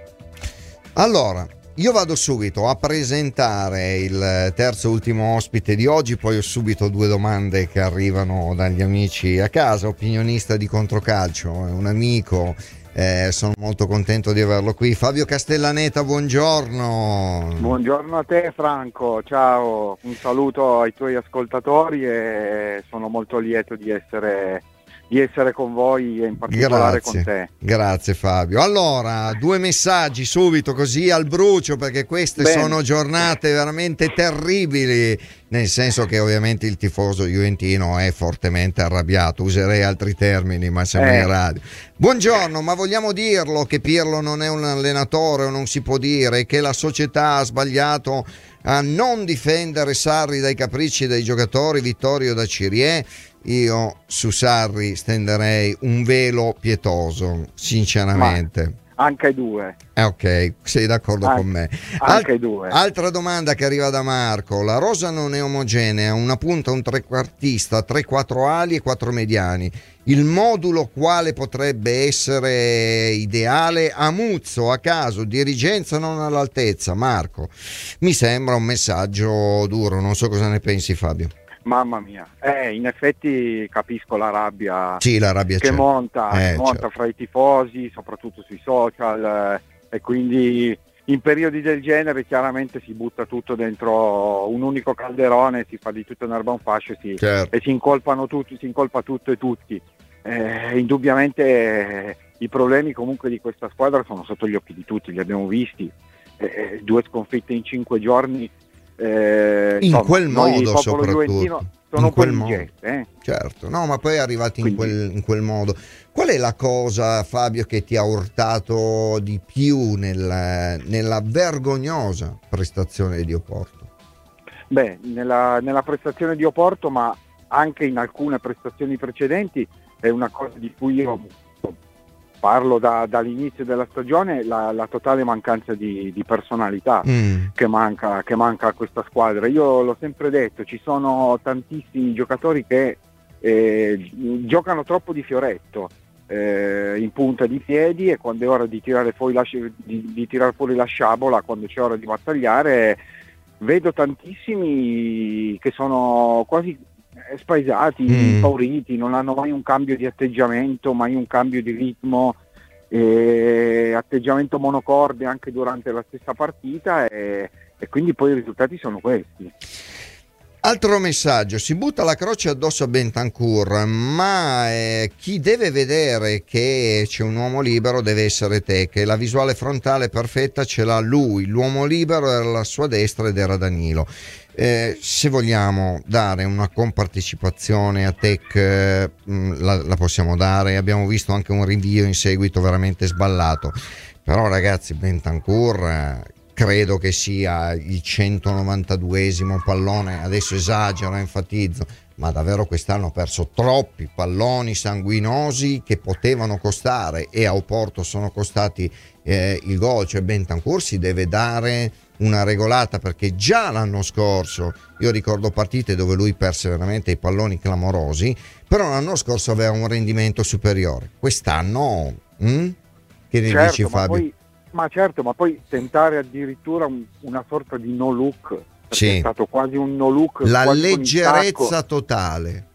Allora, io vado subito a presentare il terzo ultimo ospite di oggi, poi ho subito due domande che arrivano dagli amici a casa. Opinionista di Controcalcio, è un amico, sono molto contento di averlo qui. Fabio Castellaneta, buongiorno. Buongiorno a te Franco, ciao, un saluto ai tuoi ascoltatori e sono molto lieto di essere con voi e in particolare con te. Grazie Fabio. Allora, due messaggi subito così al brucio, perché queste sono giornate veramente terribili, nel senso che ovviamente il tifoso juventino è fortemente arrabbiato, userei altri termini ma siamo in radio. Buongiorno, ma vogliamo dirlo che Pirlo non è un allenatore o non si può dire che la società ha sbagliato a non difendere Sarri dai capricci dei giocatori, Vittorio da Cirie? Io su Sarri stenderei un velo pietoso, sinceramente. Ma anche due. Ok, sei d'accordo con me. Anche due. Altra domanda che arriva da Marco. La rosa non è omogenea, una punta, un trequartista, 3-4 ali e 4 mediani. Il modulo quale potrebbe essere ideale? A muzzo, a caso, dirigenza non all'altezza. Marco, mi sembra un messaggio duro, non so cosa ne pensi Fabio. Mamma mia, in effetti capisco la rabbia, la rabbia che monta certo, fra i tifosi, soprattutto sui social, e quindi in periodi del genere chiaramente si butta tutto dentro un unico calderone, si fa di tutto un'erba un fascio e si incolpano tutti, si incolpa tutto e tutti. Indubbiamente i problemi comunque di questa squadra sono sotto gli occhi di tutti, li abbiamo visti, 2 sconfitte in 5 giorni. In quel modo soprattutto sono in quel modo. Certo, no, ma poi arrivati in quel modo. Qual è la cosa, Fabio, che ti ha urtato di più nella vergognosa prestazione di Oporto? Beh, nella prestazione di Oporto, ma anche in alcune prestazioni precedenti, è una cosa di cui io parlo dall'inizio della stagione, la totale mancanza di personalità che manca a questa squadra. Io l'ho sempre detto, ci sono tantissimi giocatori che giocano troppo di fioretto, in punta di piedi, e quando è ora di tirare fuori la sciabola, quando c'è ora di battagliare, vedo tantissimi che sono quasi spaesati, impauriti, non hanno mai un cambio di atteggiamento, mai un cambio di ritmo, atteggiamento monocorde anche durante la stessa partita, e quindi poi i risultati sono questi. Altro messaggio: si butta la croce addosso a Bentancur, ma chi deve vedere che c'è un uomo libero deve essere te, che la visuale frontale perfetta ce l'ha lui, l'uomo libero era alla sua destra ed era Danilo. Se vogliamo dare una compartecipazione a Tech, la possiamo dare. Abbiamo visto anche un rinvio in seguito veramente sballato, però ragazzi, Bentancur credo che sia il 192esimo pallone, adesso esagero, enfatizzo, ma davvero quest'anno ha perso troppi palloni sanguinosi che potevano costare, e a Oporto sono costati il gol. Cioè Bentancur si deve dare una regolata, perché già l'anno scorso io ricordo partite dove lui perse veramente i palloni clamorosi, però l'anno scorso aveva un rendimento superiore. Quest'anno che ne dici Fabio? Ma poi tentare addirittura una sorta di no look, è stato quasi un no look, la leggerezza totale,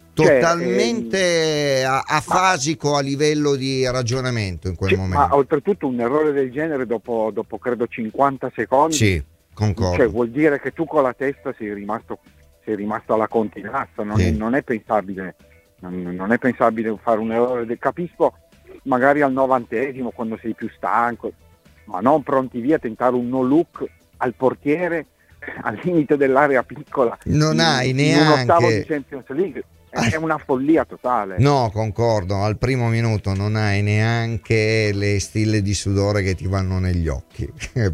totalmente afasico a livello di ragionamento in quel momento. Ma oltretutto un errore del genere dopo credo 50 secondi. Sì, concordo. Cioè, vuol dire che tu con la testa sei rimasto alla continassa, non è pensabile. Non è pensabile fare un errore. Capisco magari al 90esimo quando sei più stanco, ma non pronti via a tentare un no look al portiere al limite dell'area piccola. Non hai neanche in un ottavo di Champions League. È una follia totale. No, concordo, al primo minuto non hai neanche le stille di sudore che ti vanno negli occhi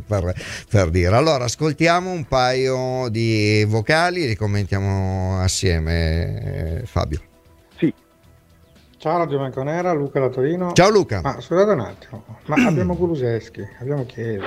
per dire. Allora ascoltiamo un paio di vocali, li commentiamo assieme, Fabio. Sì. Ciao Radio Bianconera, Luca da Torino. Ciao Luca. Ma scusate un attimo, ma abbiamo Kulusevski, abbiamo Chiesa,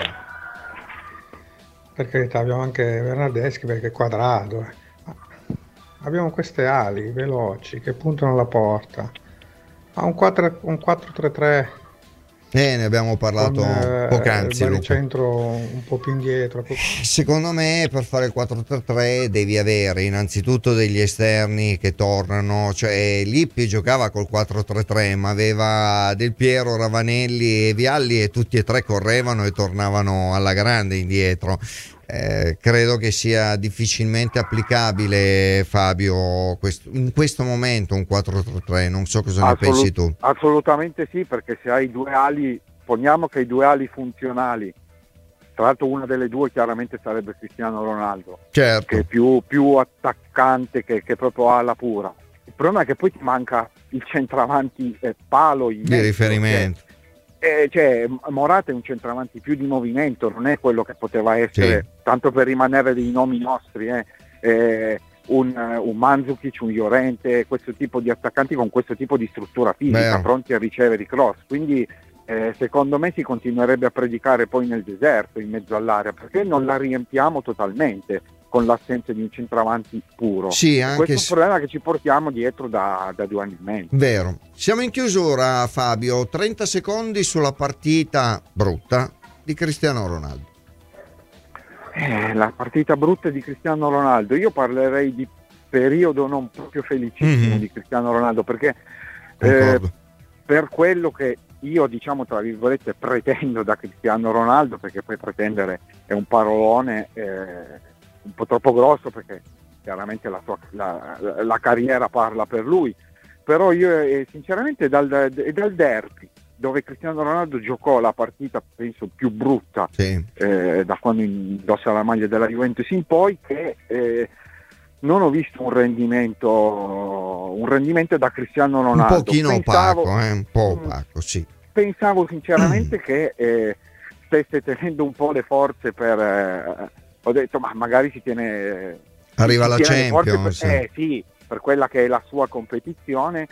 per carità abbiamo anche Bernardeschi perché è quadrato, ma abbiamo queste ali veloci che puntano alla porta, ma un 4-3-3. Ne abbiamo parlato poc'anzi. Il centro un po' più indietro. Secondo me per fare il 4-3-3 devi avere innanzitutto degli esterni che tornano, cioè Lippi giocava col 4-3-3 ma aveva Del Piero, Ravanelli e Vialli e tutti e tre correvano e tornavano alla grande indietro. Credo che sia difficilmente applicabile, Fabio, in questo momento un 4-3-3, non so cosa ne pensi tu. Assolutamente sì, perché se hai due ali, poniamo che hai due ali funzionali, tra l'altro una delle due chiaramente sarebbe Cristiano Ronaldo, certo, che è più attaccante che proprio ala pura. Il problema è che poi ti manca il centravanti palo in di riferimento. Cioè Morata è un centravanti più di movimento, non è quello che poteva essere, sì, tanto per rimanere dei nomi nostri, un Mandzukic, un Llorente, questo tipo di attaccanti con questo tipo di struttura fisica, pronti a ricevere i cross. Quindi secondo me si continuerebbe a predicare poi nel deserto, in mezzo all'area, perché non la riempiamo totalmente con l'assenza di un centravanti puro. Sì, anche questo è un problema che ci portiamo dietro da 2 anni e mezzo. Vero. Siamo in chiusura, Fabio, 30 secondi sulla partita brutta di Cristiano Ronaldo. La partita brutta di Cristiano Ronaldo, io parlerei di periodo non proprio felicissimo di Cristiano Ronaldo, perché per quello che io, diciamo, tra virgolette, pretendo da Cristiano Ronaldo, perché poi pretendere è un parolone un po' troppo grosso, perché chiaramente la carriera parla per lui, però io sinceramente dal derby, dove Cristiano Ronaldo giocò la partita penso più brutta, sì, da quando indossa la maglia della Juventus in poi, che non ho visto un rendimento da Cristiano Ronaldo. Un pochino opaco, un po' opaco, sì. Pensavo sinceramente che stesse tenendo un po' le forze per... ho detto, ma magari si tiene... Arriva la Champions. Sì, per quella che è la sua competizione.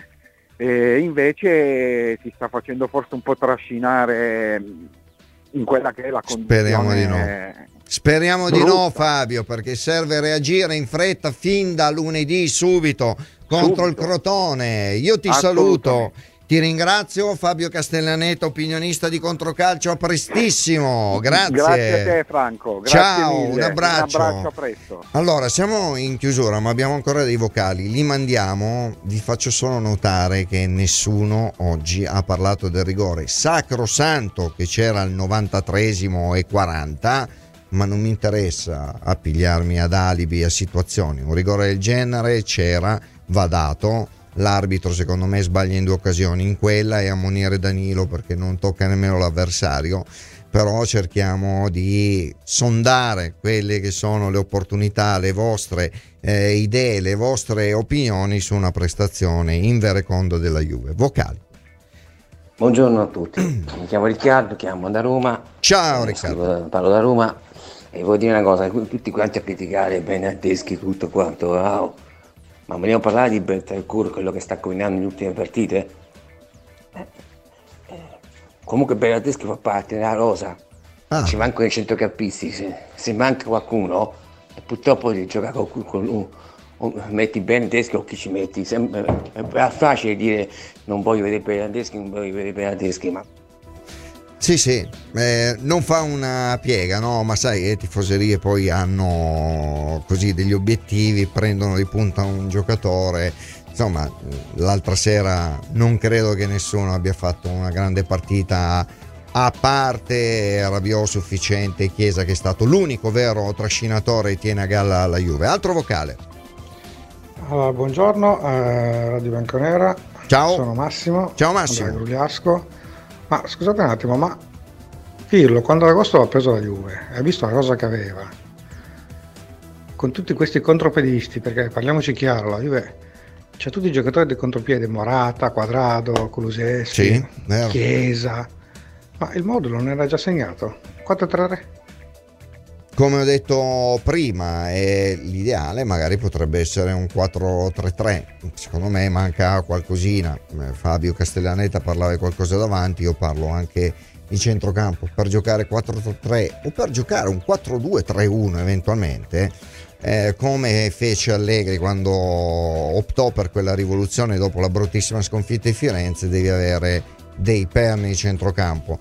Invece si sta facendo forse un po' trascinare in quella che è la condizione. Speriamo di no, Fabio, perché serve reagire in fretta fin da lunedì, subito contro il Crotone. Io ti saluto, ti ringrazio, Fabio Castellaneta, opinionista di Controcalcio, a prestissimo, grazie. Grazie a te, Franco, grazie. Ciao, mille. un abbraccio, a presto. Allora, siamo in chiusura ma abbiamo ancora dei vocali, li mandiamo. Vi faccio solo notare che nessuno oggi ha parlato del rigore sacrosanto che c'era al 93esimo e 40, ma non mi interessa appigliarmi ad alibi, a situazioni. Un rigore del genere c'era, va dato. L'arbitro secondo me sbaglia in 2 occasioni, in quella e ammonire Danilo perché non tocca nemmeno l'avversario, però cerchiamo di sondare quelle che sono le opportunità, le vostre idee, le vostre opinioni su una prestazione invereconda della Juve. Vocali. Buongiorno a tutti, mi chiamo Riccardo, chiamo da Roma. Ciao Riccardo. Parlo da Roma e voglio dire una cosa, tutti quanti a criticare Bernardeschi tutto quanto, ma vogliamo parlare di Bentancur, quello che sta combinando nelle ultime partite? Comunque Bernardeschi fa parte della rosa, ci mancano i centrocampisti, se manca qualcuno e purtroppo devi giocare con metti Bernardeschi o chi ci metti, è facile dire non voglio vedere Bernardeschi, ma... Sì, non fa una piega, no? Ma sai, le tifoserie poi hanno così degli obiettivi, prendono di punta un giocatore. Insomma, l'altra sera non credo che nessuno abbia fatto una grande partita, a parte Rabiot sufficiente, Chiesa che è stato l'unico vero trascinatore e tiene a galla la Juve. Altro vocale. Allora, buongiorno, Radio Bianconera. Ciao. Sono Massimo. Ciao Massimo. Da Grugliasco. Ma scusate un attimo, ma Pirlo quando ad agosto ha preso la Juve, hai visto la rosa che aveva? Con tutti questi contropedisti, perché parliamoci chiaro, la Juve c'ha tutti i giocatori del contropiede, Morata, Quadrado, Kulusevski, Chiesa, ma il modulo non era già segnato? 4-3-3? Come ho detto prima, l'ideale magari potrebbe essere un 4-3-3. Secondo me manca qualcosina. Fabio Castellaneta parlava di qualcosa davanti, io parlo anche di centrocampo. Per giocare 4-3-3 o per giocare un 4-2-3-1 eventualmente, come fece Allegri quando optò per quella rivoluzione dopo la bruttissima sconfitta di Firenze, devi avere dei perni di centrocampo.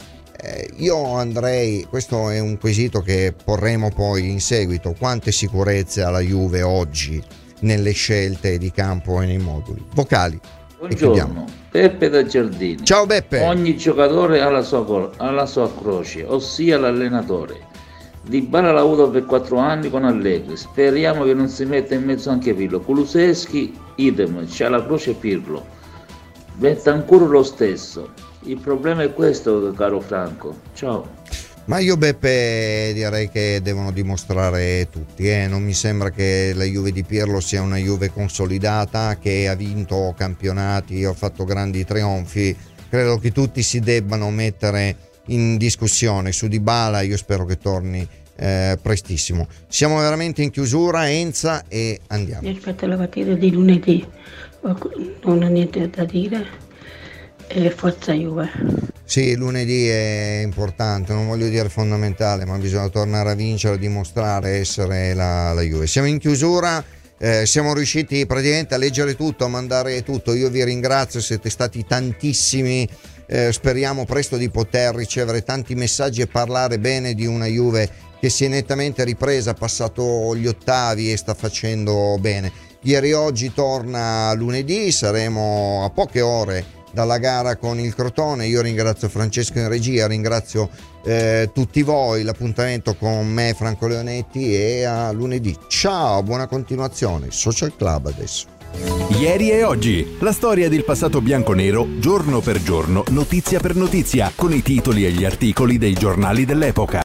Io andrei, questo è un quesito che porremo poi in seguito: quante sicurezze ha la Juve oggi nelle scelte di campo e nei moduli vocali? Buongiorno, Beppe da Giardini. Ciao Beppe. Ogni giocatore ha la sua croce, ossia l'allenatore. Dybala l'ha avuto per 4 anni con Allegri, speriamo che non si metta in mezzo anche Pirlo. Kulusevski idem, c'ha la croce Pirlo. Bentancur lo stesso. Il problema è questo, caro Franco. Ciao. Ma io Beppe direi che devono dimostrare tutti, non mi sembra che la Juve di Pirlo sia una Juve consolidata, che ha vinto campionati, ha fatto grandi trionfi. Credo che tutti si debbano mettere in discussione. Su Dybala io spero che torni prestissimo. Siamo veramente in chiusura, Enza, e andiamo. Io aspetto la partita di lunedì, non ho niente da dire. E forza Juve. Sì, lunedì è importante, non voglio dire fondamentale, ma bisogna tornare a vincere, dimostrare essere la Juve. Siamo in chiusura, siamo riusciti praticamente a leggere tutto, a mandare tutto. Io vi ringrazio, siete stati tantissimi, speriamo presto di poter ricevere tanti messaggi e parlare bene di una Juve che si è nettamente ripresa, ha passato gli ottavi e sta facendo bene. Ieri e oggi torna lunedì, saremo a poche ore dalla gara con il Crotone. Io ringrazio Francesco in regia, ringrazio tutti voi. L'appuntamento con me, Franco Leonetti, è a lunedì. Ciao, buona continuazione. Social Club adesso. Ieri e oggi, la storia del passato bianconero, giorno per giorno, notizia per notizia, con i titoli e gli articoli dei giornali dell'epoca.